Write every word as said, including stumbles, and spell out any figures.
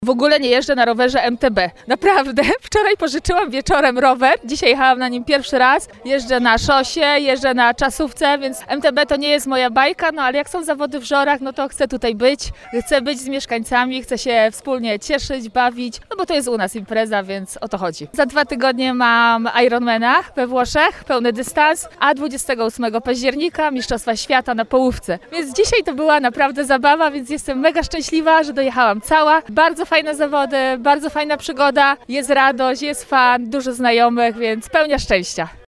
W ogóle nie jeżdżę na rowerze M T B. Naprawdę. Wczoraj pożyczyłam wieczorem rower. Dzisiaj jechałam na nim pierwszy raz. Jeżdżę na szosie, jeżdżę na czasówce, więc M T B to nie jest moja bajka, no ale jak są zawody w Żorach, no to chcę tutaj być. Chcę być z mieszkańcami, chcę się wspólnie cieszyć, bawić, no bo to jest u nas impreza, więc o to chodzi. Za dwa tygodnie mam Ironmana we Włoszech, pełny dystans, a dwudziestego ósmego października Mistrzostwa Świata na połówce. Więc dzisiaj to była naprawdę zabawa, więc jestem mega szczęśliwa, że dojechałam cała. Bardzo fajne zawody, bardzo fajna przygoda, jest radość, jest fan, dużo znajomych, więc pełnia szczęścia.